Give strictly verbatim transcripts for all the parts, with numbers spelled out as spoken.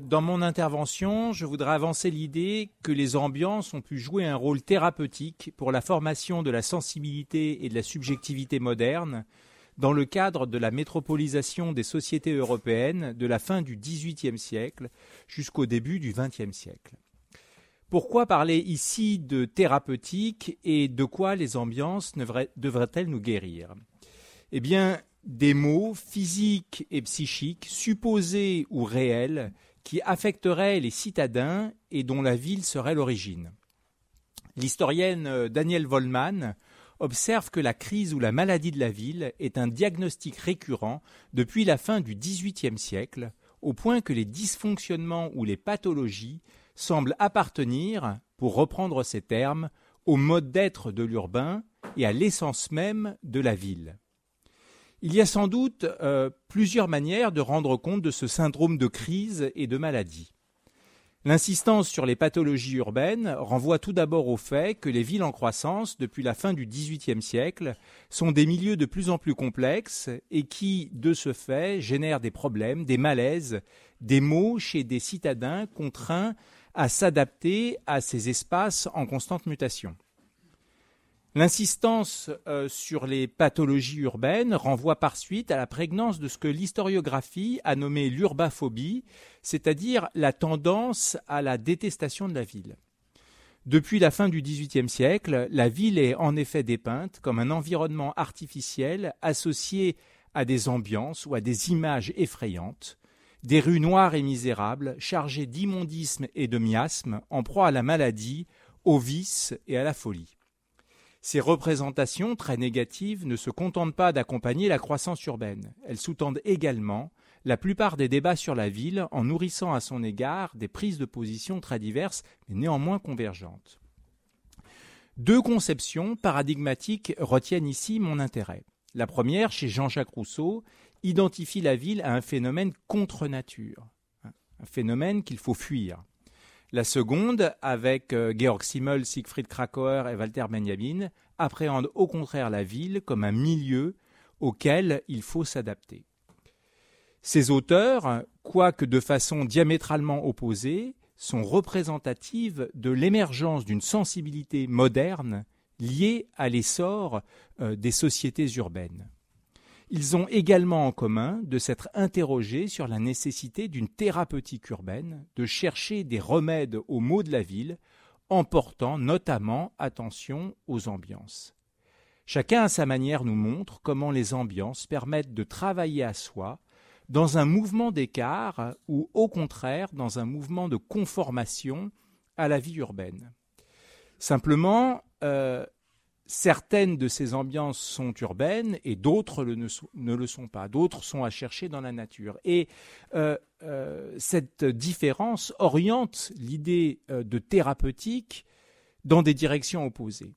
dans mon intervention, je voudrais avancer l'idée que les ambiances ont pu jouer un rôle thérapeutique pour la formation de la sensibilité et de la subjectivité moderne dans le cadre de la métropolisation des sociétés européennes de la fin du dix-huitième siècle jusqu'au début du vingtième siècle. Pourquoi parler ici de thérapeutique et de quoi les ambiances devraient-elles nous guérir ? Eh bien, des maux physiques et psychiques, supposés ou réels, qui affecteraient les citadins et dont la ville serait l'origine. L'historienne Danielle Wollmann observe que la crise ou la maladie de la ville est un diagnostic récurrent depuis la fin du dix-huitième siècle, au point que les dysfonctionnements ou les pathologies semblent appartenir, pour reprendre ces termes, au mode d'être de l'urbain et à l'essence même de la ville. Il y a sans doute euh, plusieurs manières de rendre compte de ce syndrome de crise et de maladie. L'insistance sur les pathologies urbaines renvoie tout d'abord au fait que les villes en croissance, depuis la fin du dix-huitième siècle, sont des milieux de plus en plus complexes et qui, de ce fait, génèrent des problèmes, des malaises, des maux chez des citadins contraints à s'adapter à ces espaces en constante mutation. L'insistance euh, sur les pathologies urbaines renvoie par suite à la prégnance de ce que l'historiographie a nommé l'urbaphobie, c'est-à-dire la tendance à la détestation de la ville. Depuis la fin du dix-huitième siècle, la ville est en effet dépeinte comme un environnement artificiel associé à des ambiances ou à des images effrayantes, des rues noires et misérables, chargées d'immondices et de miasmes, en proie à la maladie, au vice et à la folie. Ces représentations très négatives ne se contentent pas d'accompagner la croissance urbaine. Elles sous-tendent également la plupart des débats sur la ville en nourrissant à son égard des prises de position très diverses, mais néanmoins convergentes. Deux conceptions paradigmatiques retiennent ici mon intérêt. La première, chez Jean-Jacques Rousseau, identifie la ville à un phénomène contre nature, un phénomène qu'il faut fuir. La seconde, avec euh, Georg Simmel, Siegfried Kracauer et Walter Benjamin, appréhende au contraire la ville comme un milieu auquel il faut s'adapter. Ces auteurs, quoique de façon diamétralement opposée, sont représentatives de l'émergence d'une sensibilité moderne liée à l'essor euh, des sociétés urbaines. Ils ont également en commun de s'être interrogés sur la nécessité d'une thérapeutique urbaine, de chercher des remèdes aux maux de la ville, en portant notamment attention aux ambiances. Chacun à sa manière nous montre comment les ambiances permettent de travailler à soi dans un mouvement d'écart ou au contraire dans un mouvement de conformation à la vie urbaine. Simplement, euh, certaines de ces ambiances sont urbaines et d'autres le ne, sont, ne le sont pas. D'autres sont à chercher dans la nature. Et euh, euh, cette différence oriente l'idée euh, de thérapeutique dans des directions opposées.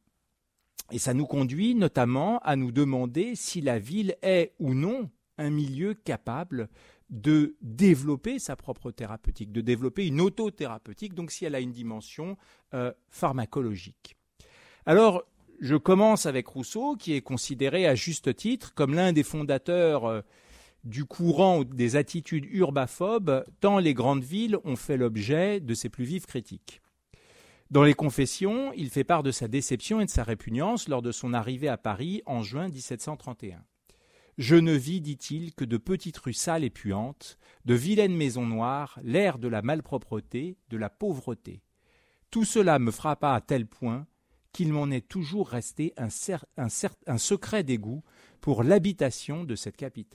Et ça nous conduit notamment à nous demander si la ville est ou non un milieu capable de développer sa propre thérapeutique, de développer une autothérapeutique, donc si elle a une dimension euh, pharmacologique. Alors, je commence avec Rousseau, qui est considéré à juste titre comme l'un des fondateurs euh, du courant des attitudes urbaphobes, tant les grandes villes ont fait l'objet de ses plus vives critiques. Dans les Confessions, il fait part de sa déception et de sa répugnance lors de son arrivée à Paris en juin dix-sept cent trente et un. « Je ne vis, dit-il, que de petites rues sales et puantes, de vilaines maisons noires, l'air de la malpropreté, de la pauvreté. Tout cela me frappa à tel point qu'il m'en est toujours resté un, cer- un, cer- un secret dégoût pour l'habitation de cette capitale. »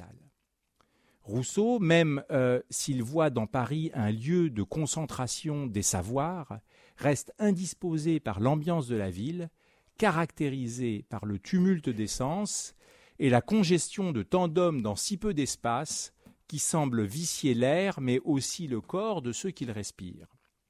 Rousseau, même euh, s'il voit dans Paris un lieu de concentration des savoirs, reste indisposé par l'ambiance de la ville, caractérisé par le tumulte des sens et la congestion de tant d'hommes dans si peu d'espace qui semble vicier l'air mais aussi le corps de ceux qui le respirent.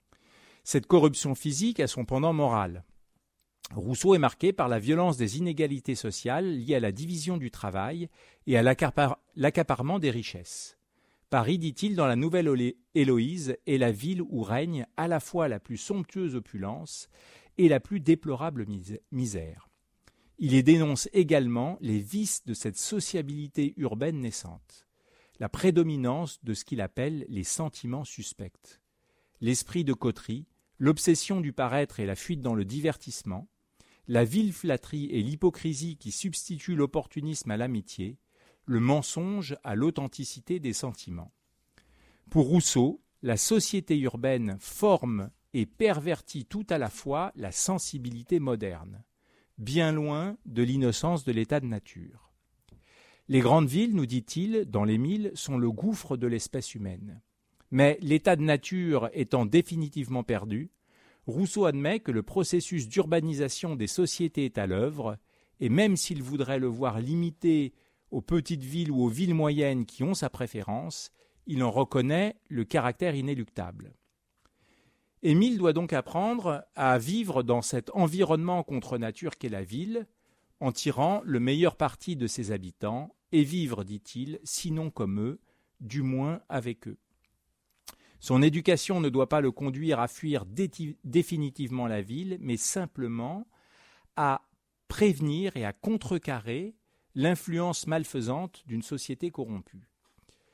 Cette corruption physique a son pendant moral. Rousseau est marqué par la violence des inégalités sociales liées à la division du travail et à l'accapar- l'accaparement des richesses. Paris, dit-il, dans la Nouvelle Héloïse, est la ville où règne à la fois la plus somptueuse opulence et la plus déplorable misère. Il y dénonce également les vices de cette sociabilité urbaine naissante. la prédominance de ce qu'il appelle les sentiments suspects. L'esprit de coterie, l'obsession du paraître et la fuite dans le divertissement, la vile flatterie et l'hypocrisie qui substituent l'opportunisme à l'amitié, le mensonge à l'authenticité des sentiments. Pour Rousseau, la société urbaine forme et pervertit tout à la fois la sensibilité moderne, bien loin de l'innocence de l'état de nature. Les grandes villes, nous dit-il, dans l'Émile, sont le gouffre de l'espèce humaine. Mais l'état de nature étant définitivement perdu, Rousseau admet que le processus d'urbanisation des sociétés est à l'œuvre, et même s'il voudrait le voir limité aux petites villes ou aux villes moyennes qui ont sa préférence, il en reconnaît le caractère inéluctable. Émile doit donc apprendre à vivre dans cet environnement contre nature qu'est la ville, en tirant le meilleur parti de ses habitants, et vivre, dit-il, sinon comme eux, du moins avec eux. Son éducation ne doit pas le conduire à fuir dé- définitivement la ville, mais simplement à prévenir et à contrecarrer l'influence malfaisante d'une société corrompue. Comment ?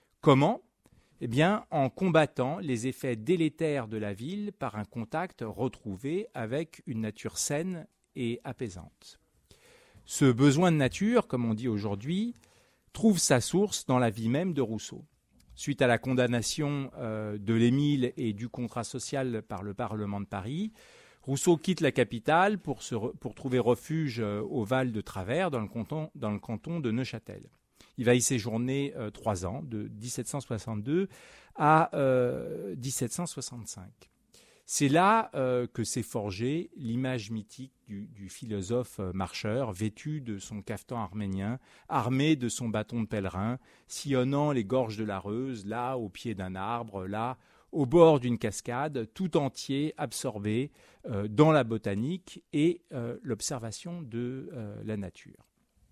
Eh bien, en combattant les effets délétères de la ville par un contact retrouvé avec une nature saine et apaisante. Ce besoin de nature, comme on dit aujourd'hui, trouve sa source dans la vie même de Rousseau. Suite à la condamnation euh, de l'Émile et du contrat social par le Parlement de Paris, Rousseau quitte la capitale pour, se re, pour trouver refuge euh, au Val de Travers, dans le canton, dans le canton de Neuchâtel. Il va y séjourner euh, trois ans, de dix-sept cent soixante-deux à euh, dix-sept cent soixante-cinq. C'est là euh, que s'est forgée l'image mythique du, du philosophe marcheur, vêtu de son cafetan arménien, armé de son bâton de pèlerin, sillonnant les gorges de la Reuse, là au pied d'un arbre, là au bord d'une cascade, tout entier absorbé euh, dans la botanique et euh, l'observation de euh, la nature.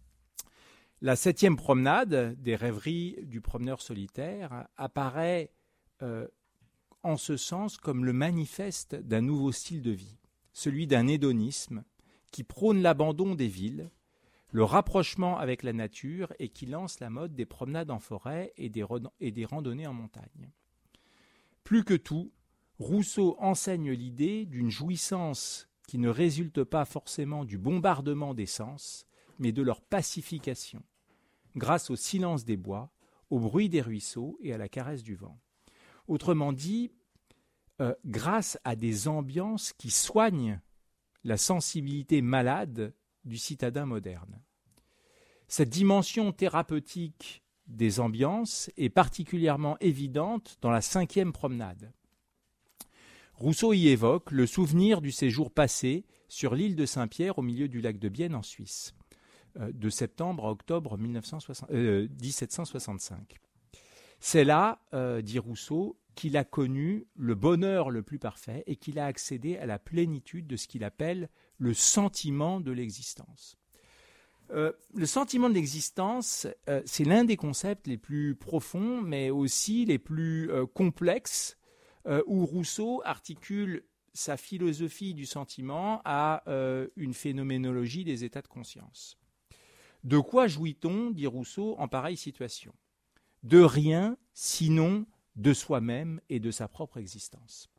La septième promenade des rêveries du promeneur solitaire apparaît euh, en ce sens comme le manifeste d'un nouveau style de vie, celui d'un hédonisme qui prône l'abandon des villes, le rapprochement avec la nature et qui lance la mode des promenades en forêt et des, et des randonnées en montagne. Plus que tout, Rousseau enseigne l'idée d'une jouissance qui ne résulte pas forcément du bombardement des sens, mais de leur pacification, grâce au silence des bois, au bruit des ruisseaux et à la caresse du vent. Autrement dit, euh, grâce à des ambiances qui soignent la sensibilité malade du citadin moderne. Cette dimension thérapeutique des ambiances est particulièrement évidente dans la cinquième promenade. Rousseau y évoque le souvenir du séjour passé sur l'île de Saint-Pierre au milieu du lac de Bienne en Suisse, euh, de septembre à octobre dix-sept cent soixante-cinq. C'est là, euh, dit Rousseau, qu'il a connu le bonheur le plus parfait et qu'il a accédé à la plénitude de ce qu'il appelle le sentiment de l'existence. Euh, le sentiment de l'existence, euh, c'est l'un des concepts les plus profonds, mais aussi les plus euh, complexes, euh, où Rousseau articule sa philosophie du sentiment à euh, une phénoménologie des états de conscience. De quoi jouit-on, dit Rousseau, en pareille situation ? De rien, sinon de soi-même et de sa propre existence.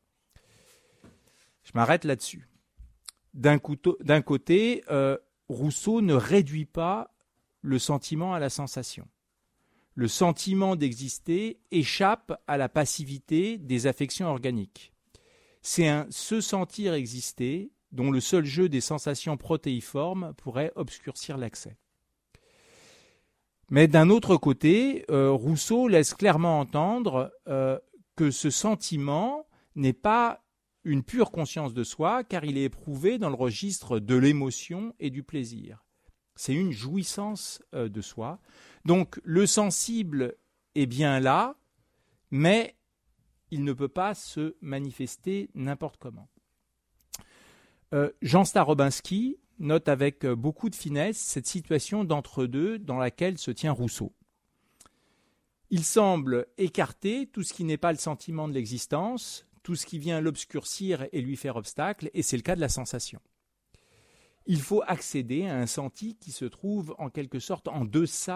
Je m'arrête là-dessus. D'un, couteau, d'un côté, euh, Rousseau ne réduit pas le sentiment à la sensation. Le sentiment d'exister échappe à la passivité des affections organiques. C'est un se sentir exister dont le seul jeu des sensations protéiformes pourrait obscurcir l'accès. Mais d'un autre côté, euh, Rousseau laisse clairement entendre euh, que ce sentiment n'est pas une pure conscience de soi, car il est éprouvé dans le registre de l'émotion et du plaisir. C'est une jouissance euh, de soi. Donc le sensible est bien là, mais il ne peut pas se manifester n'importe comment. Euh, Jean Starobinski note avec beaucoup de finesse cette situation d'entre-deux dans laquelle se tient Rousseau. Il semble écarter tout ce qui n'est pas le sentiment de l'existence, tout ce qui vient l'obscurcir et lui faire obstacle, et c'est le cas de la sensation. Il faut accéder à un senti qui se trouve en quelque sorte en deçà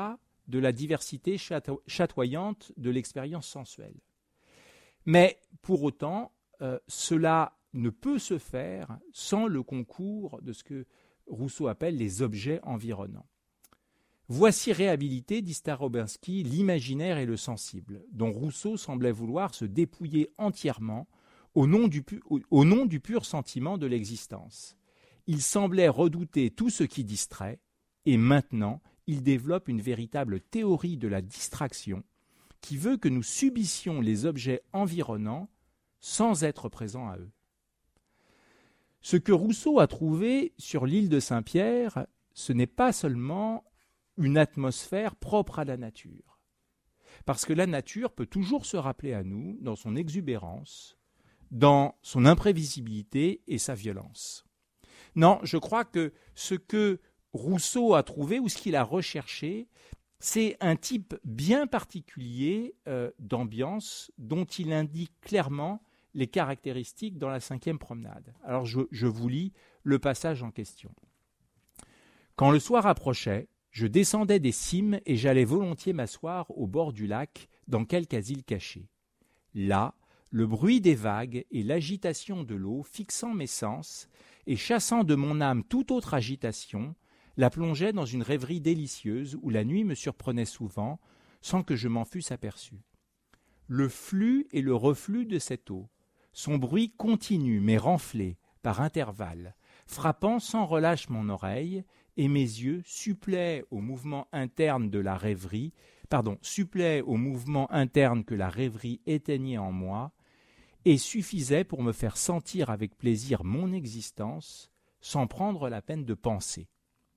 de la diversité chато- chatoyante de l'expérience sensuelle. Mais pour autant, euh, cela ne peut se faire sans le concours de ce que Rousseau appelle les objets environnants. Voici réhabilité, dit Starobinski, l'imaginaire et le sensible, dont Rousseau semblait vouloir se dépouiller entièrement au nom du, pu- au, au nom du pur sentiment de l'existence. Il semblait redouter tout ce qui distrait, et maintenant, il développe une véritable théorie de la distraction qui veut que nous subissions les objets environnants sans être présents à eux. Ce que Rousseau a trouvé sur l'île de Saint-Pierre, ce n'est pas seulement une atmosphère propre à la nature. Parce que la nature peut toujours se rappeler à nous dans son exubérance, dans son imprévisibilité et sa violence. Non, je crois que ce que Rousseau a trouvé ou ce qu'il a recherché, c'est un type bien particulier euh, d'ambiance dont il indique clairement les caractéristiques dans la cinquième promenade. Alors je, je vous lis le passage en question. « Quand le soir approchait, je descendais des cimes et j'allais volontiers m'asseoir au bord du lac dans quelque asile caché. Là, le bruit des vagues et l'agitation de l'eau fixant mes sens et chassant de mon âme toute autre agitation, la plongeait dans une rêverie délicieuse où la nuit me surprenait souvent sans que je m'en fusse aperçu. Le flux et le reflux de cette eau, son bruit continu mais renflé par intervalles, frappant sans relâche mon oreille, et mes yeux suppléaient au mouvement interne de la rêverie, pardon, suppléaient au mouvement interne que la rêverie éteignait en moi, et suffisaient pour me faire sentir avec plaisir mon existence, sans prendre la peine de penser.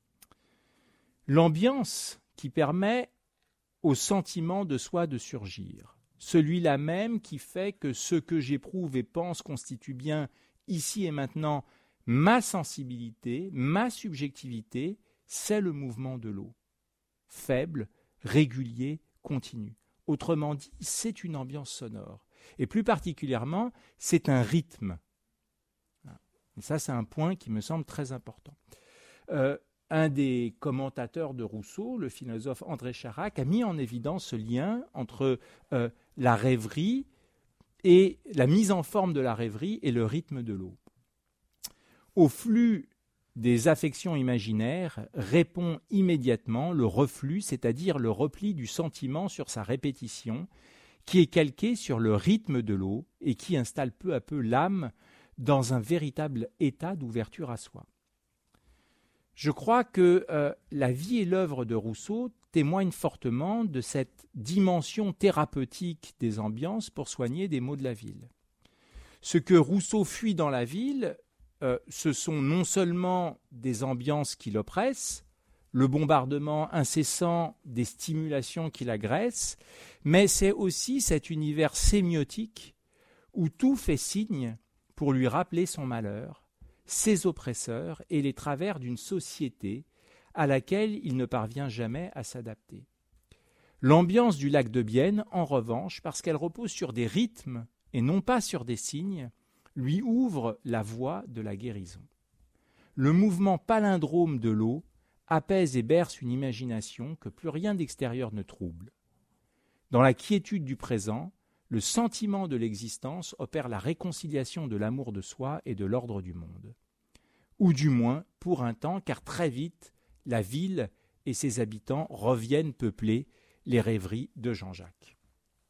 L'ambiance qui permet au sentiment de soi de surgir, celui-là même qui fait que ce que j'éprouve et pense constitue bien, ici et maintenant, ma sensibilité, ma subjectivité, c'est le mouvement de l'eau. Faible, régulier, continu. Autrement dit, c'est une ambiance sonore. Et plus particulièrement, c'est un rythme. Et ça, c'est un point qui me semble très important. Euh, un des commentateurs de Rousseau, le philosophe André Charac, a mis en évidence ce lien entre euh, la rêverie et la mise en forme de la rêverie et le rythme de l'eau. Au flux des affections imaginaires répond immédiatement le reflux, c'est-à-dire le repli du sentiment sur sa répétition, qui est calqué sur le rythme de l'eau et qui installe peu à peu l'âme dans un véritable état d'ouverture à soi. Je crois que euh, la vie et l'œuvre de Rousseau témoignent fortement de cette dimension thérapeutique des ambiances pour soigner des maux de la ville. Ce que Rousseau fuit dans la ville, euh, ce sont non seulement des ambiances qui l'oppressent, le bombardement incessant des stimulations qui l'agressent, mais c'est aussi cet univers sémiotique où tout fait signe pour lui rappeler son malheur, ses oppresseurs et les travers d'une société à laquelle il ne parvient jamais à s'adapter. L'ambiance du lac de Bienne, en revanche, parce qu'elle repose sur des rythmes et non pas sur des signes, lui ouvre la voie de la guérison. Le mouvement palindrome de l'eau apaise et berce une imagination que plus rien d'extérieur ne trouble. Dans la quiétude du présent, le sentiment de l'existence opère la réconciliation de l'amour de soi et de l'ordre du monde. Ou du moins, pour un temps, car très vite, la ville et ses habitants reviennent peupler les rêveries de Jean-Jacques.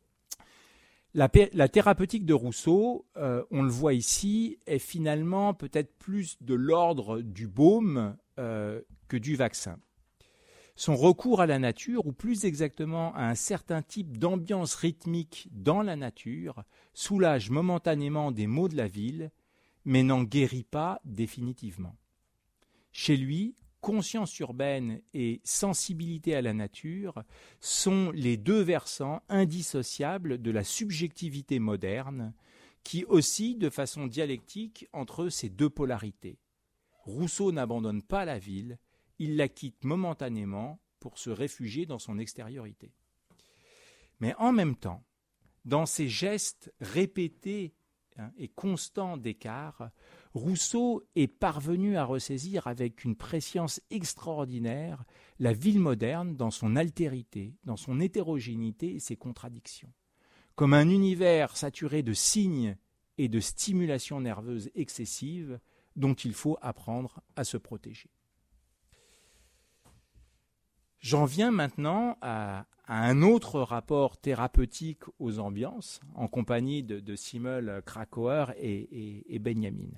La, la thérapeutique de Rousseau, euh, on le voit ici, est finalement peut-être plus de l'ordre du baume euh, que du vaccin. Son recours à la nature, ou plus exactement à un certain type d'ambiance rythmique dans la nature, soulage momentanément des maux de la ville, mais n'en guérit pas définitivement. Chez lui, conscience urbaine et sensibilité à la nature sont les deux versants indissociables de la subjectivité moderne qui oscille de façon dialectique entre ces deux polarités. Rousseau n'abandonne pas la ville, il la quitte momentanément pour se réfugier dans son extériorité. Mais en même temps, dans ces gestes répétés, hein, et constant d'écart, Rousseau est parvenu à ressaisir avec une prescience extraordinaire la ville moderne dans son altérité, dans son hétérogénéité et ses contradictions. Comme un univers saturé de signes et de stimulations nerveuses excessives dont il faut apprendre à se protéger. J'en viens maintenant à, à un autre rapport thérapeutique aux ambiances, en compagnie de, de Simmel, Krakauer et, et, et Benjamin.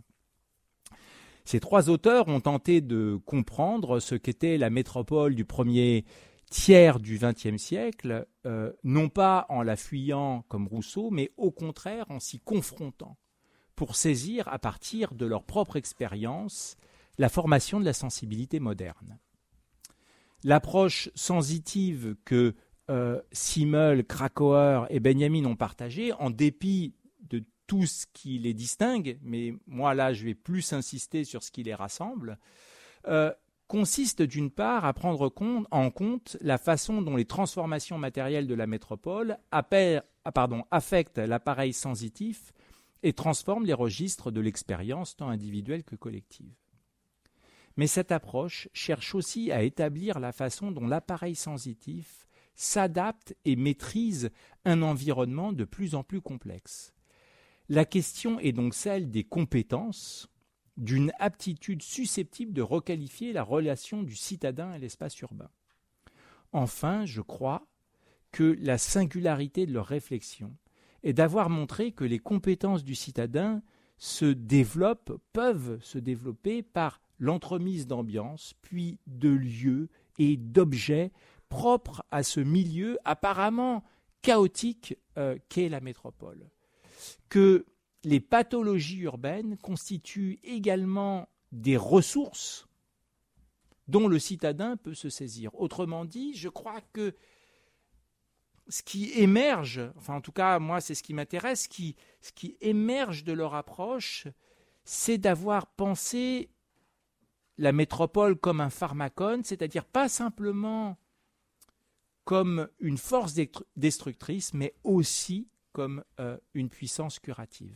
Ces trois auteurs ont tenté de comprendre ce qu'était la métropole du premier tiers du vingtième siècle, euh, non pas en la fuyant comme Rousseau, mais au contraire en s'y confrontant, pour saisir à partir de leur propre expérience la formation de la sensibilité moderne. L'approche sensitive que euh, Simmel, Krakauer et Benjamin ont partagée, en dépit de tout ce qui les distingue, mais moi là je vais plus insister sur ce qui les rassemble, euh, consiste d'une part à prendre compte, en compte la façon dont les transformations matérielles de la métropole appellent, ah, pardon, affectent l'appareil sensitif et transforment les registres de l'expérience tant individuelle que collective. Mais cette approche cherche aussi à établir la façon dont l'appareil sensitif s'adapte et maîtrise un environnement de plus en plus complexe. La question est donc celle des compétences, d'une aptitude susceptible de requalifier la relation du citadin à l'espace urbain. Enfin, je crois que la singularité de leur réflexion est d'avoir montré que les compétences du citadin se développent, peuvent se développer par l'entremise d'ambiance, puis de lieux et d'objets propres à ce milieu apparemment chaotique euh, qu'est la métropole. Que les pathologies urbaines constituent également des ressources dont le citadin peut se saisir. Autrement dit, je crois que ce qui émerge, enfin en tout cas moi c'est ce qui m'intéresse, ce qui, ce qui émerge de leur approche, c'est d'avoir pensé la métropole comme un pharmacone, c'est-à-dire pas simplement comme une force destructrice, mais aussi comme euh, une puissance curative.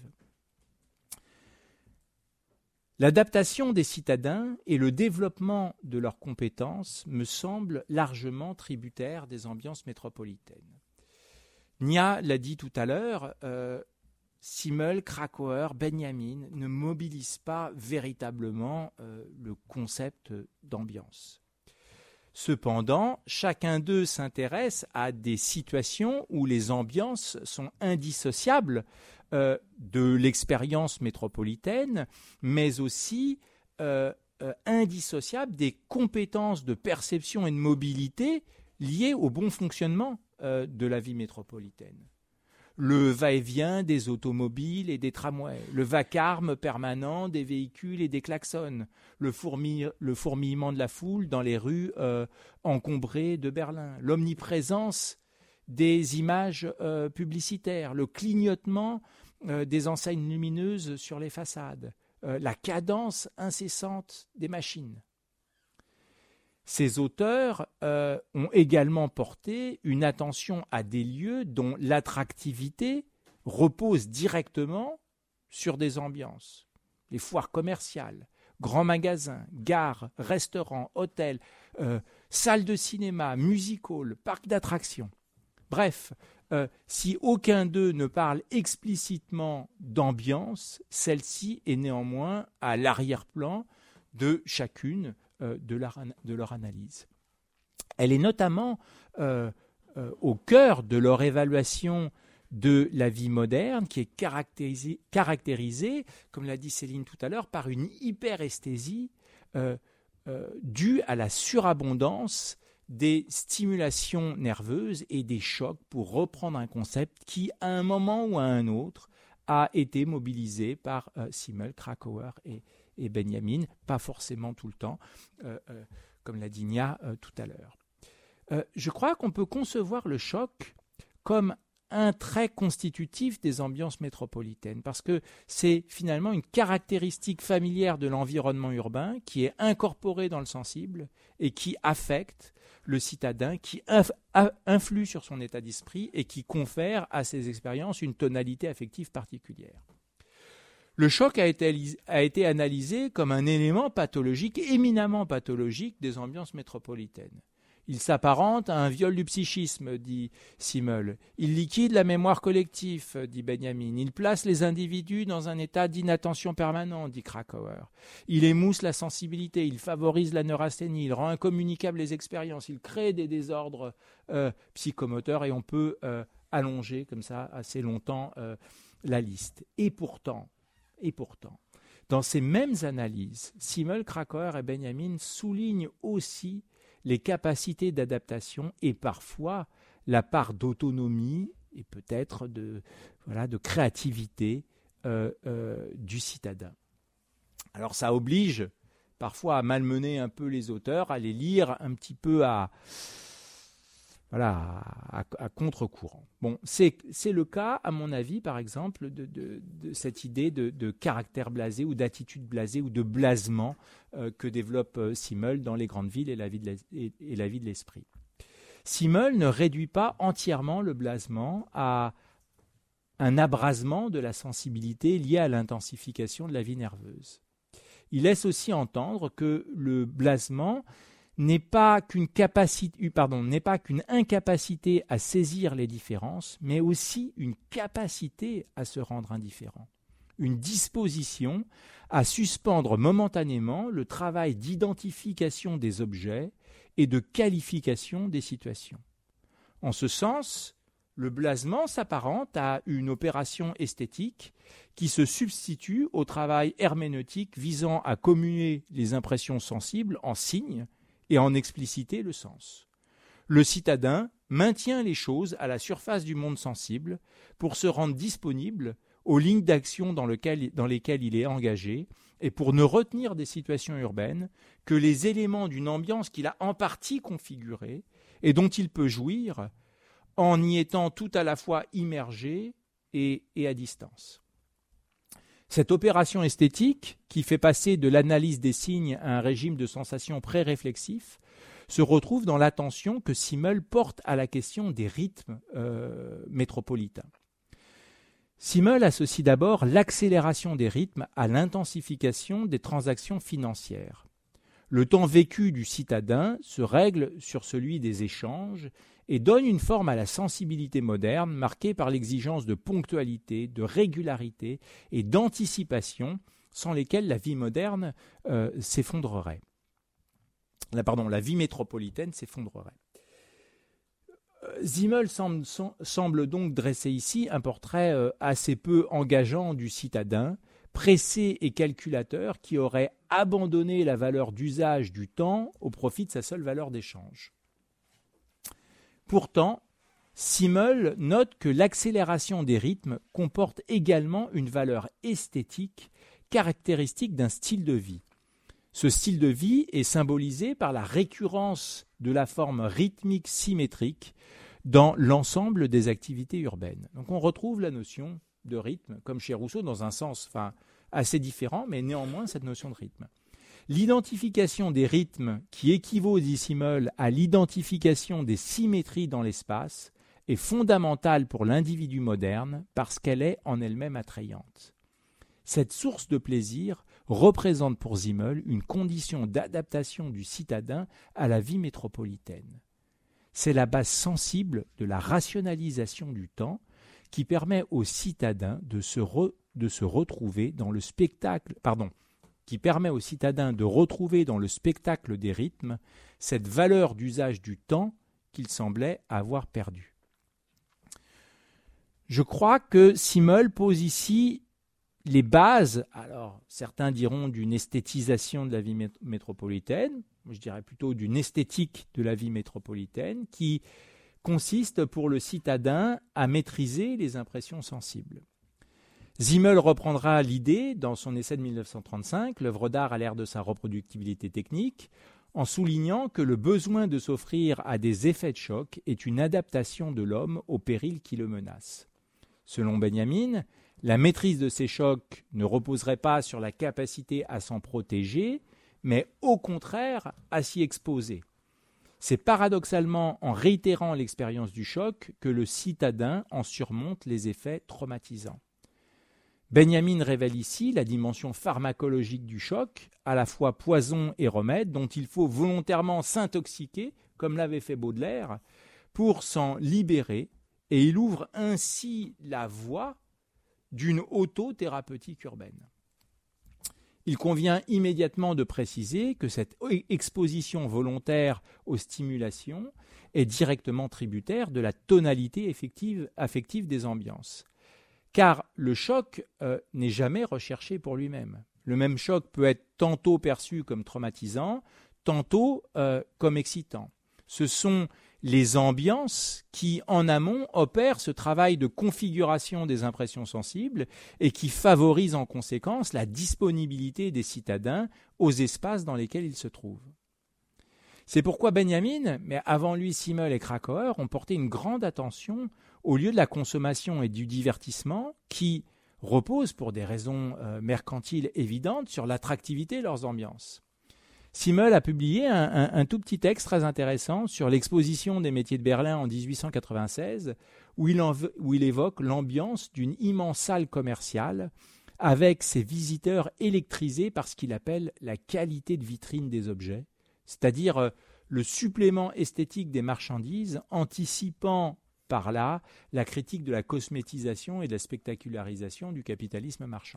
L'adaptation des citadins et le développement de leurs compétences me semblent largement tributaires des ambiances métropolitaines. Nia l'a dit tout à l'heure, euh, Simmel, Krakauer, Benjamin ne mobilisent pas véritablement euh, le concept d'ambiance. Cependant, chacun d'eux s'intéresse à des situations où les ambiances sont indissociables euh, de l'expérience métropolitaine, mais aussi euh, euh, indissociables des compétences de perception et de mobilité liées au bon fonctionnement euh, de la vie métropolitaine. Le va-et-vient des automobiles et des tramways, le vacarme permanent des véhicules et des klaxons, le, fourmi- le fourmillement de la foule dans les rues euh, encombrées de Berlin, l'omniprésence des images euh, publicitaires, le clignotement euh, des enseignes lumineuses sur les façades, euh, la cadence incessante des machines. Ces auteurs euh, ont également porté une attention à des lieux dont l'attractivité repose directement sur des ambiances. Les foires commerciales, grands magasins, gares, restaurants, hôtels, euh, salles de cinéma, music hall, parcs d'attractions. Bref, euh, si aucun d'eux ne parle explicitement d'ambiance, celle-ci est néanmoins à l'arrière-plan de chacune euh, de, leur, de leur analyse. Elle est notamment euh, euh, au cœur de leur évaluation de la vie moderne, qui est caractérisée, caractérisée comme l'a dit Céline tout à l'heure, par une hyperesthésie euh, euh, due à la surabondance des stimulations nerveuses et des chocs, pour reprendre un concept qui, à un moment ou à un autre, a été mobilisé par euh, Simmel, Krakauer et, et Benjamin, pas forcément tout le temps, euh, euh, comme l'a dit Nia euh, tout à l'heure. Euh, je crois qu'on peut concevoir le choc comme un trait constitutif des ambiances métropolitaines, parce que c'est finalement une caractéristique familière de l'environnement urbain qui est incorporée dans le sensible et qui affecte le citadin, qui inf- influe sur son état d'esprit et qui confère à ses expériences une tonalité affective particulière. Le choc a été, a été analysé comme un élément pathologique, éminemment pathologique des ambiances métropolitaines. Il s'apparente à un viol du psychisme, dit Simmel. Il liquide la mémoire collective, dit Benjamin. Il place les individus dans un état d'inattention permanent, dit Krakauer. Il émousse la sensibilité, il favorise la neurasthénie, il rend incommunicables les expériences, il crée des désordres euh, psychomoteurs et on peut euh, allonger comme ça assez longtemps euh, la liste. Et pourtant, et pourtant, dans ces mêmes analyses, Simmel, Krakauer et Benjamin soulignent aussi les capacités d'adaptation et parfois la part d'autonomie et peut-être de, voilà, de créativité euh, euh, du citadin. Alors ça oblige parfois à malmener un peu les auteurs, à les lire un petit peu à, voilà, à, à contre-courant. Bon, c'est, c'est le cas, à mon avis, par exemple, de, de, de cette idée de, de caractère blasé ou d'attitude blasée ou de blasement euh, que développe euh, Simmel dans Les grandes villes et la vie de, et, et la vie de l'esprit. Simmel ne réduit pas entièrement le blasement à un abrasement de la sensibilité lié à l'intensification de la vie nerveuse. Il laisse aussi entendre que le blasement n'est pas qu'une capacité, pardon, n'est pas qu'une incapacité à saisir les différences, mais aussi une capacité à se rendre indifférent, une disposition à suspendre momentanément le travail d'identification des objets et de qualification des situations. En ce sens, le blasement s'apparente à une opération esthétique qui se substitue au travail herméneutique visant à commuer les impressions sensibles en signes et en expliciter le sens. Le citadin maintient les choses à la surface du monde sensible pour se rendre disponible aux lignes d'action dans, lequel, dans lesquelles il est engagé et pour ne retenir des situations urbaines que les éléments d'une ambiance qu'il a en partie configurée et dont il peut jouir en y étant tout à la fois immergé et, et à distance. Cette opération esthétique, qui fait passer de l'analyse des signes à un régime de sensations pré-réflexif, se retrouve dans l'attention que Simmel porte à la question des rythmes euh, métropolitains. Simmel associe d'abord l'accélération des rythmes à l'intensification des transactions financières. Le temps vécu du citadin se règle sur celui des échanges et donne une forme à la sensibilité moderne marquée par l'exigence de ponctualité, de régularité et d'anticipation sans lesquelles la vie moderne euh, s'effondrerait. La, pardon, la vie métropolitaine s'effondrerait. Simmel semble, semble donc dresser ici un portrait euh, assez peu engageant du citadin, pressé et calculateur qui aurait abandonné la valeur d'usage du temps au profit de sa seule valeur d'échange. Pourtant, Simmel note que l'accélération des rythmes comporte également une valeur esthétique caractéristique d'un style de vie. Ce style de vie est symbolisé par la récurrence de la forme rythmique symétrique dans l'ensemble des activités urbaines. Donc on retrouve la notion de rythme, comme chez Rousseau, dans un sens enfin, assez différent, mais néanmoins cette notion de rythme. L'identification des rythmes qui équivaut, dit Simmel, à l'identification des symétries dans l'espace est fondamentale pour l'individu moderne parce qu'elle est en elle-même attrayante. Cette source de plaisir représente pour Simmel une condition d'adaptation du citadin à la vie métropolitaine. C'est la base sensible de la rationalisation du temps qui permet au citadin de se, re, de se retrouver dans le spectacle, pardon, qui permet aux citadins de retrouver dans le spectacle des rythmes cette valeur d'usage du temps qu'il semblait avoir perdue. Je crois que Simmel pose ici les bases, alors certains diront d'une esthétisation de la vie métropolitaine, je dirais plutôt d'une esthétique de la vie métropolitaine qui consiste pour le citadin à maîtriser les impressions sensibles. Simmel reprendra l'idée dans son essai de mille neuf cent trente-cinq, l'œuvre d'art à l'ère de sa reproductibilité technique, en soulignant que le besoin de s'offrir à des effets de choc est une adaptation de l'homme au péril qui le menace. Selon Benjamin, la maîtrise de ces chocs ne reposerait pas sur la capacité à s'en protéger, mais au contraire à s'y exposer. C'est paradoxalement en réitérant l'expérience du choc que le citadin en surmonte les effets traumatisants. Benjamin révèle ici la dimension pharmacologique du choc, à la fois poison et remède, dont il faut volontairement s'intoxiquer, comme l'avait fait Baudelaire, pour s'en libérer, et il ouvre ainsi la voie d'une autothérapeutique urbaine. Il convient immédiatement de préciser que cette exposition volontaire aux stimulations est directement tributaire de la tonalité effective, affective des ambiances. Car le choc euh, n'est jamais recherché pour lui-même. Le même choc peut être tantôt perçu comme traumatisant, tantôt euh, comme excitant. Ce sont les ambiances qui, en amont, opèrent ce travail de configuration des impressions sensibles et qui favorisent en conséquence la disponibilité des citadins aux espaces dans lesquels ils se trouvent. C'est pourquoi Benjamin, mais avant lui Simmel et Krakauer, ont porté une grande attention au lieu de la consommation et du divertissement qui reposent, pour des raisons euh, mercantiles évidentes, sur l'attractivité de leurs ambiances. Simmel a publié un, un, un tout petit texte très intéressant sur l'exposition des métiers de Berlin en dix-huit cent quatre-vingt-seize, où il, en, où il évoque l'ambiance d'une immense salle commerciale avec ses visiteurs électrisés par ce qu'il appelle la qualité de vitrine des objets, c'est-à-dire euh, le supplément esthétique des marchandises, anticipant par là la critique de la cosmétisation et de la spectacularisation du capitalisme marchand.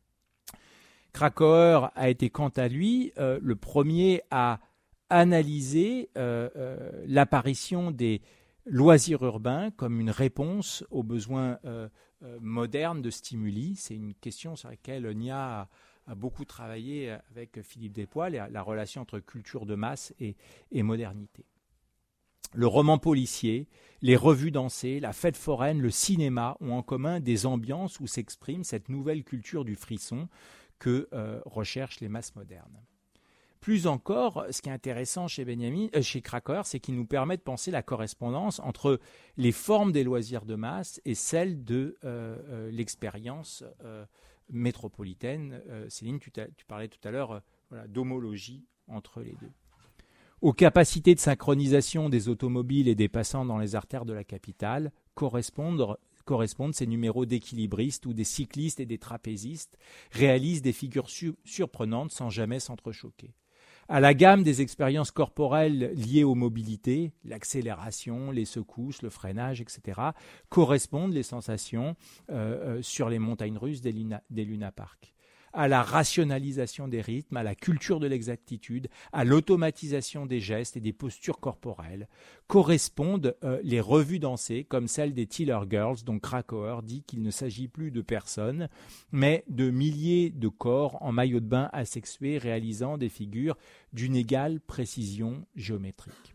Krakauer a été quant à lui euh, le premier à analyser euh, euh, l'apparition des loisirs urbains comme une réponse aux besoins euh, euh, modernes de stimuli. C'est une question sur laquelle Nia a, a beaucoup travaillé avec Philippe Despois, la, la relation entre culture de masse et, et modernité. Le roman policier, les revues dansées, la fête foraine, le cinéma ont en commun des ambiances où s'exprime cette nouvelle culture du frisson que euh, recherchent les masses modernes. Plus encore, ce qui est intéressant chez, Benjamin, euh, chez Krakauer, c'est qu'il nous permet de penser la correspondance entre les formes des loisirs de masse et celles de euh, euh, l'expérience euh, métropolitaine. Euh, Céline, tu, tu parlais tout à l'heure euh, voilà, d'homologie entre les deux. Aux capacités de synchronisation des automobiles et des passants dans les artères de la capitale correspondent correspondent ces numéros d'équilibristes où des cyclistes et des trapézistes réalisent des figures su- surprenantes sans jamais s'entrechoquer. À la gamme des expériences corporelles liées aux mobilités, l'accélération, les secousses, le freinage, et cetera, correspondent les sensations euh, euh, sur les montagnes russes des, luna- des Luna Park. À la rationalisation des rythmes, à la culture de l'exactitude, à l'automatisation des gestes et des postures corporelles, correspondent euh, les revues dansées comme celle des Tiller Girls, dont Krakauer dit qu'il ne s'agit plus de personnes, mais de milliers de corps en maillot de bain asexués réalisant des figures d'une égale précision géométrique.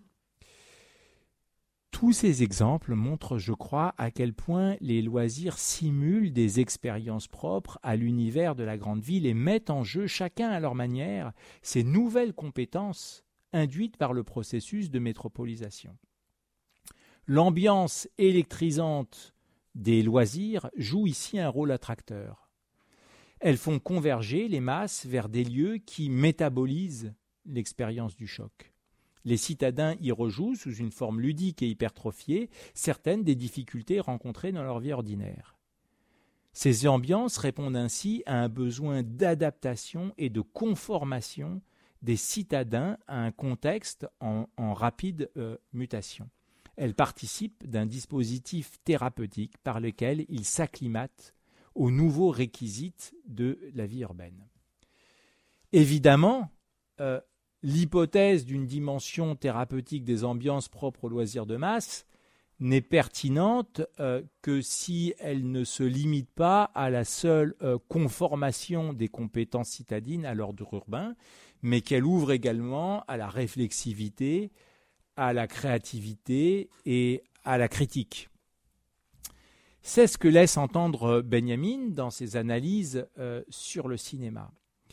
Tous ces exemples montrent, je crois, à quel point les loisirs simulent des expériences propres à l'univers de la grande ville et mettent en jeu, chacun à leur manière, ces nouvelles compétences induites par le processus de métropolisation. L'ambiance électrisante des loisirs joue ici un rôle attracteur. Elles font converger les masses vers des lieux qui métabolisent l'expérience du choc. Les citadins y rejouent, sous une forme ludique et hypertrophiée, certaines des difficultés rencontrées dans leur vie ordinaire. Ces ambiances répondent ainsi à un besoin d'adaptation et de conformation des citadins à un contexte en, en rapide euh, mutation. Elles participent d'un dispositif thérapeutique par lequel ils s'acclimatent aux nouveaux réquisites de la vie urbaine. Évidemment, euh, l'hypothèse d'une dimension thérapeutique des ambiances propres aux loisirs de masse n'est pertinente euh, que si elle ne se limite pas à la seule euh, conformation des compétences citadines à l'ordre urbain, mais qu'elle ouvre également à la réflexivité, à la créativité et à la critique. C'est ce que laisse entendre Benjamin dans ses analyses euh, sur le cinéma.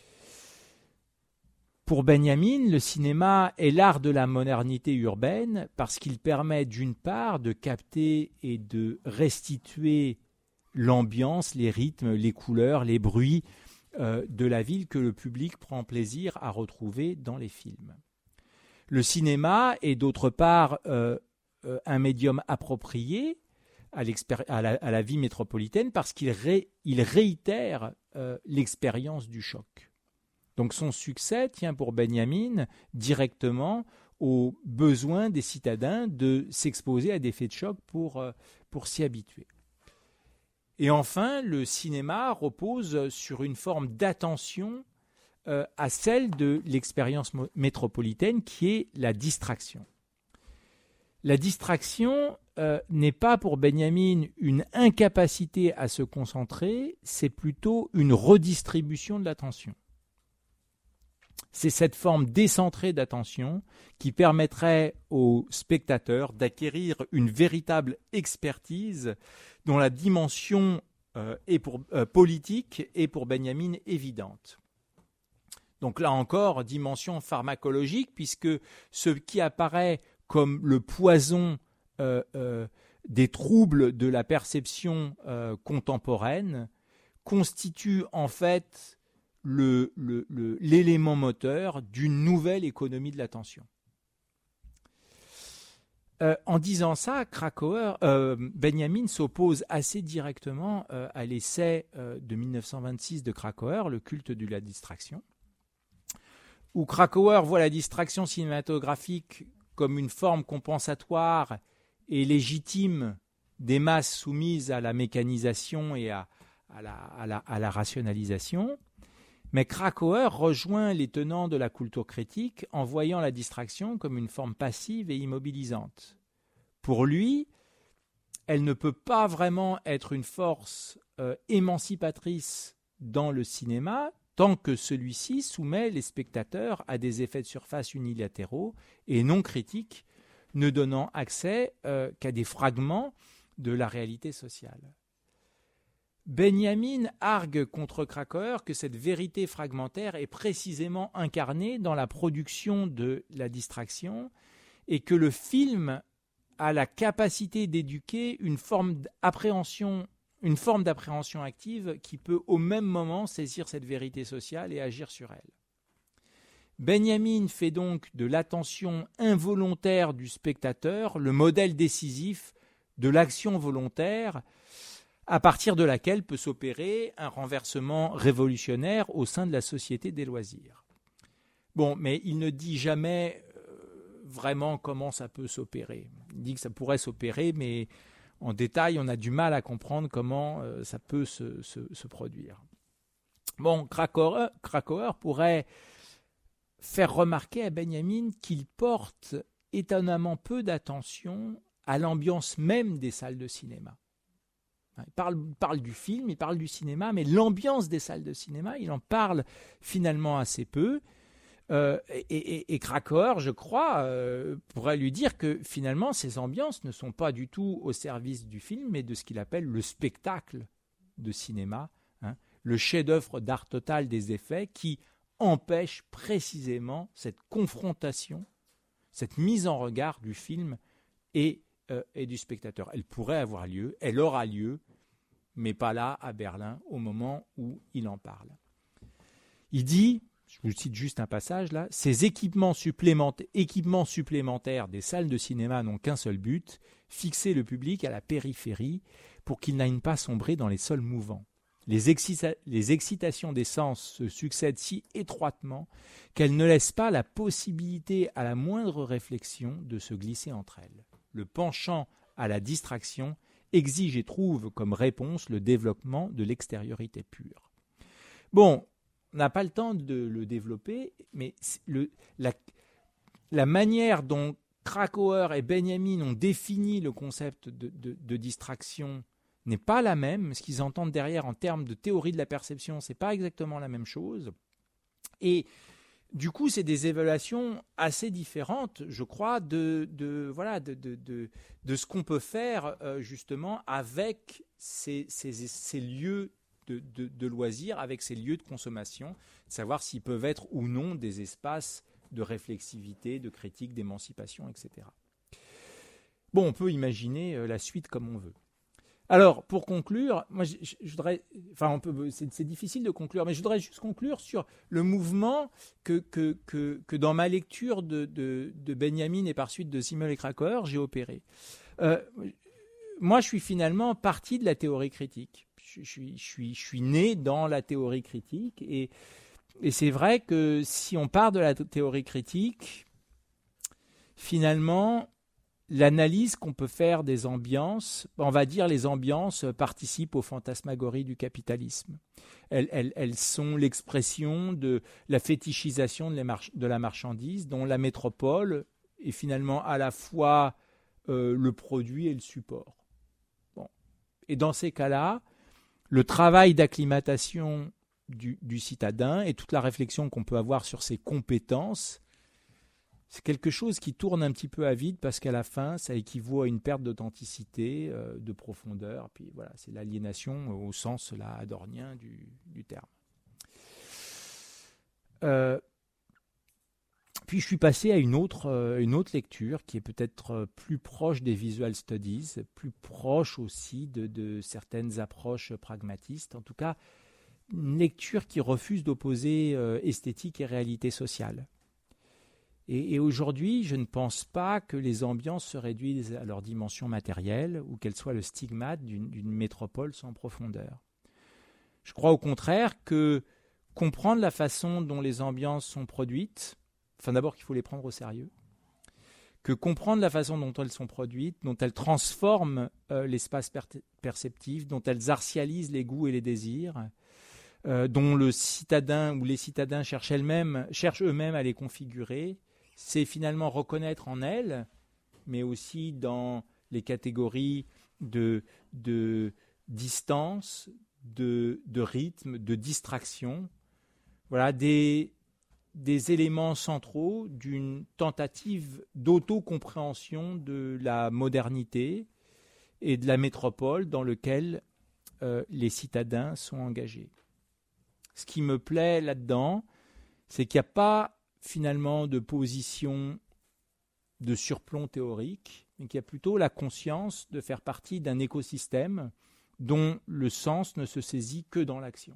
Pour Benjamin, le cinéma est l'art de la modernité urbaine parce qu'il permet d'une part de capter et de restituer l'ambiance, les rythmes, les couleurs, les bruits euh, de la ville que le public prend plaisir à retrouver dans les films. Le cinéma est d'autre part euh, euh, un médium approprié à, à, la, à la vie métropolitaine parce qu'il ré, il réitère euh, l'expérience du choc. Donc son succès tient pour Benjamin directement au besoin des citadins de s'exposer à des faits de choc pour, euh, pour s'y habituer. Et enfin, le cinéma repose sur une forme d'attention euh, à celle de l'expérience métropolitaine qui est la distraction. La distraction euh, n'est pas pour Benjamin une incapacité à se concentrer, c'est plutôt une redistribution de l'attention. C'est cette forme décentrée d'attention qui permettrait aux spectateurs d'acquérir une véritable expertise dont la dimension euh, est pour, euh, politique est pour Benjamin évidente. Donc là encore, dimension pharmacologique, puisque ce qui apparaît comme le poison euh, euh, des troubles de la perception euh, contemporaine constitue en fait le, le, le, l'élément moteur d'une nouvelle économie de l'attention. Euh, en disant ça, Krakauer, euh, Benjamin s'oppose assez directement euh, à l'essai euh, de mille neuf cent vingt-six de Krakauer, Le culte de la distraction, où Krakauer voit la distraction cinématographique comme une forme compensatoire et légitime des masses soumises à la mécanisation et à, à, la, à, la, à la rationalisation. Mais Krakauer rejoint les tenants de la culture critique en voyant la distraction comme une forme passive et immobilisante. Pour lui, elle ne peut pas vraiment être une force euh, émancipatrice dans le cinéma tant que celui-ci soumet les spectateurs à des effets de surface unilatéraux et non critiques, ne donnant accès euh, qu'à des fragments de la réalité sociale. Benjamin argue contre Krakauer que cette vérité fragmentaire est précisément incarnée dans la production de la distraction et que le film a la capacité d'éduquer une forme d'appréhension, une forme d'appréhension active qui peut au même moment saisir cette vérité sociale et agir sur elle. Benjamin fait donc de l'attention involontaire du spectateur le modèle décisif de l'action volontaire à partir de laquelle peut s'opérer un renversement révolutionnaire au sein de la société des loisirs. Bon, mais il ne dit jamais euh, vraiment comment ça peut s'opérer. Il dit que ça pourrait s'opérer, mais en détail, on a du mal à comprendre comment euh, ça peut se, se, se produire. Bon, Krakauer, Krakauer pourrait faire remarquer à Benjamin qu'il porte étonnamment peu d'attention à l'ambiance même des salles de cinéma. Il parle, il parle du film, il parle du cinéma, mais l'ambiance des salles de cinéma, il en parle finalement assez peu. Euh, et, et, et Krakauer, je crois, euh, pourrait lui dire que finalement, ces ambiances ne sont pas du tout au service du film, mais de ce qu'il appelle le spectacle de cinéma, hein, le chef-d'œuvre d'art total des effets qui empêche précisément cette confrontation, cette mise en regard du film et euh, et du spectateur. Elle pourrait avoir lieu, elle aura lieu, mais pas là, à Berlin, au moment où il en parle. Il dit, je vous cite juste un passage là, « Ces équipements supplémentaires, équipements supplémentaires des salles de cinéma n'ont qu'un seul but, fixer le public à la périphérie pour qu'il n'aille pas sombrer dans les sols mouvants. Les, excita- les excitations des sens se succèdent si étroitement qu'elles ne laissent pas la possibilité à la moindre réflexion de se glisser entre elles. Le penchant à la distraction exige et trouve comme réponse le développement de l'extériorité pure. » Bon, on n'a pas le temps de le développer, mais le, la, la manière dont Krakauer et Benjamin ont défini le concept de, de, de distraction n'est pas la même. Ce qu'ils entendent derrière en termes de théorie de la perception, ce n'est pas exactement la même chose. Et du coup, c'est des évaluations assez différentes, je crois, de, de, voilà, de, de, de, de ce qu'on peut faire euh, justement avec ces, ces, ces lieux de, de, de loisirs, avec ces lieux de consommation, de savoir s'ils peuvent être ou non des espaces de réflexivité, de critique, d'émancipation, et cetera. Bon, on peut imaginer euh, la suite comme on veut. Alors, pour conclure, moi, je, je, je voudrais, enfin, on peut, c'est, c'est difficile de conclure, mais je voudrais juste conclure sur le mouvement que, que, que, que dans ma lecture de, de, de Benjamin et par suite de Simmel et Krakauer, j'ai opéré. Euh, moi, je suis finalement parti de la théorie critique. Je, je, suis, je, suis, je suis né dans la théorie critique. Et, et c'est vrai que si on part de la théorie critique, finalement, l'analyse qu'on peut faire des ambiances, on va dire les ambiances participent aux fantasmagories du capitalisme. Elles, elles, elles sont l'expression de la fétichisation de, les march- de la marchandise, dont la métropole est finalement à la fois euh, le produit et le support. Bon. Et dans ces cas-là, le travail d'acclimatation du, du citadin et toute la réflexion qu'on peut avoir sur ses compétences, c'est quelque chose qui tourne un petit peu à vide parce qu'à la fin, ça équivaut à une perte d'authenticité, euh, de profondeur. Puis voilà, c'est l'aliénation au sens là, adornien du, du terme. Euh, puis je suis passé à une autre, euh, une autre lecture qui est peut-être euh, plus proche des visual studies, plus proche aussi de, de certaines approches pragmatistes. En tout cas, une lecture qui refuse d'opposer euh, esthétique et réalité sociale. Et, et aujourd'hui, je ne pense pas que les ambiances se réduisent à leur dimension matérielle ou qu'elles soient le stigmate d'une, d'une métropole sans profondeur. Je crois au contraire que comprendre la façon dont les ambiances sont produites, enfin d'abord qu'il faut les prendre au sérieux, que comprendre la façon dont elles sont produites, dont elles transforment euh, l'espace per- perceptif, dont elles artialisent les goûts et les désirs, euh, dont le citadin ou les citadins cherchent, elles-mêmes, cherchent eux-mêmes à les configurer, c'est finalement reconnaître en elles, mais aussi dans les catégories de, de distance, de, de rythme, de distraction, voilà, des, des éléments centraux d'une tentative d'autocompréhension de la modernité et de la métropole dans laquelle euh, les citadins sont engagés. Ce qui me plaît là-dedans, c'est qu'il n'y a pas finalement de position de surplomb théorique, mais qu'il y a plutôt la conscience de faire partie d'un écosystème dont le sens ne se saisit que dans l'action.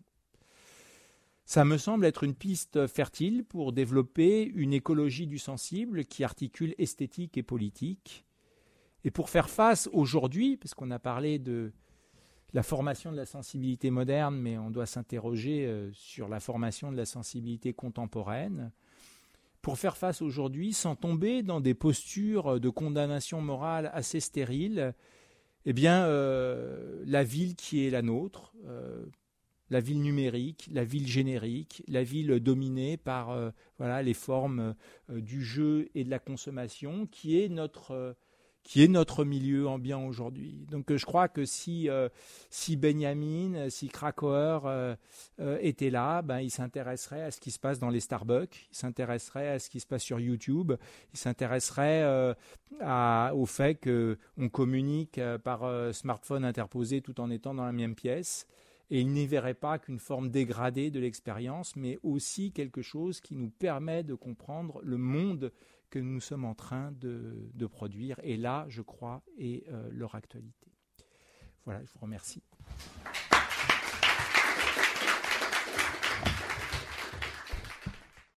Ça me semble être une piste fertile pour développer une écologie du sensible qui articule esthétique et politique. Et pour faire face aujourd'hui, parce qu'on a parlé de la formation de la sensibilité moderne, mais on doit s'interroger euh, sur la formation de la sensibilité contemporaine, pour faire face aujourd'hui sans tomber dans des postures de condamnation morale assez stériles, eh bien, euh, la ville qui est la nôtre, euh, la ville numérique, la ville générique, la ville dominée par euh, voilà, les formes euh, du jeu et de la consommation, qui est notre, euh, qui est notre milieu ambiant aujourd'hui. Donc euh, je crois que si, euh, si Benjamin, si Krakauer euh, euh, était là, ben, il s'intéresserait à ce qui se passe dans les Starbucks, il s'intéresserait à ce qui se passe sur YouTube, il s'intéresserait euh, à, au fait qu'on communique euh, par euh, smartphone interposé tout en étant dans la même pièce. Et il n'y verrait pas qu'une forme dégradée de l'expérience, mais aussi quelque chose qui nous permet de comprendre le monde que nous sommes en train de, de produire. Et là, je crois, est euh, leur actualité. Voilà, je vous remercie.